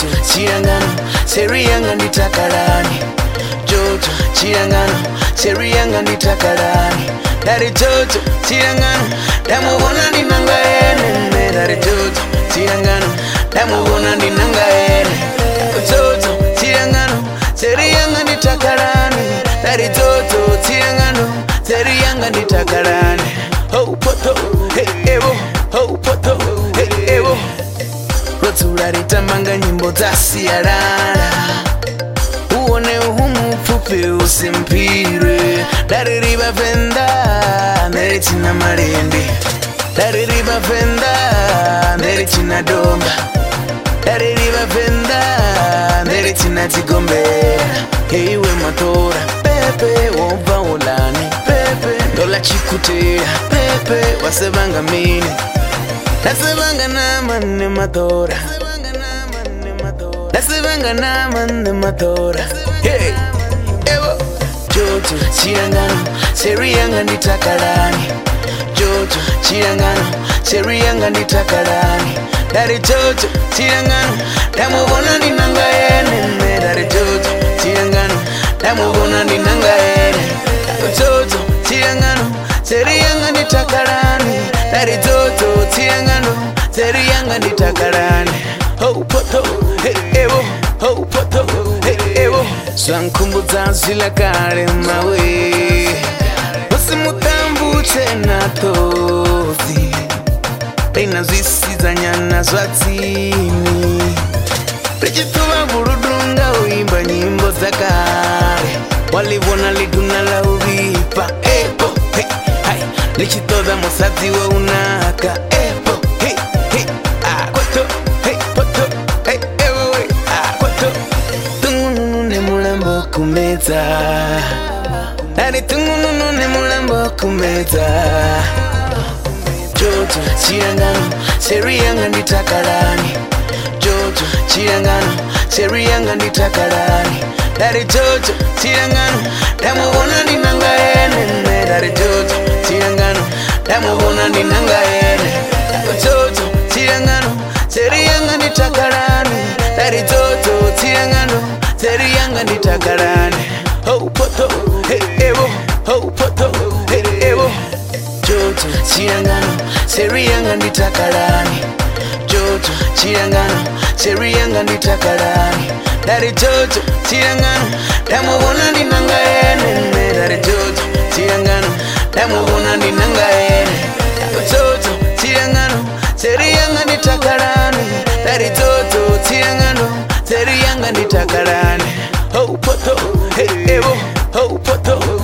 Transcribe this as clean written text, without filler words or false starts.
chirangano seriyanga nditakalani Jojo chirangano seriyanga nditakalani Dari Jojo chirangano ndamubona ndinanga ene Dari Jojo chirangano ndamubona ndinanga ene Jojo chirangano seriyanga nditakalani Dari Jojo chirangano seriyanga nditakalani Ho poto hey evo ho poto hey evo Rotura ritamanga nyimbo za siarara Uone uhumu fupi usimpire Dari riba fenda Neri china marindi Dari riba fenda Neri china domba Dari riba fenda Neri china chigombera Heiwe matora Pepe womba ulani Pepe dola chikutera Pepe wasebanga mini Nasibanga nama ne matora Nasibanga nama ne matora Hey, evo Jojo chirangano seriyanga nditakalani Jojo chirangano seriyanga nditakalani Dari Jojo chirangano ndamubona ndinanga ene Dari Jojo chirangano ndamubona ndinanga ene Jojo chirangano seriyanga nditakalani Dari Jojo chirangano seriyanga nditakalani Ho poto hey evo ho poto hey evo Swankumbudza zila kale mawe Usimutambuche na tozi Reina zisiza nyana zwatsini Richituwa burudunga uimba nyimbo za kale Walivona liduna la uripa Epo hey hai Lichitoda mosazi wa unaka Epo hey hey Koto hey poto hey evo hey koto Tungununu ne mulambo kumeza Dari tungununu ne mulambo kumeza Jojo chirangano seriyanga nditakalani Jojo chirangano seriyanga nditakalani Dari Jojo chirangano ndamubona ndinanga ene Dari Jojo chirangano ndamubona ndinanga ene Jojo chirangano seriyanga nditakalani Dari Jojo chirangano seriyanga nditakalani Ho poto hey evo ho poto hey evo Jojo chirangano seriyanga nditakalani Jojo chirangano seriyanga nditakalani Dari Jojo chirangano ndamubona ndinanga ene Dari Jojo chirangano ndamubona ndinanga ene Jojo chirangano seriyanga nditakalani Dari Jojo chirangano seriyanga nditakalani Ho poto hey evo ho poto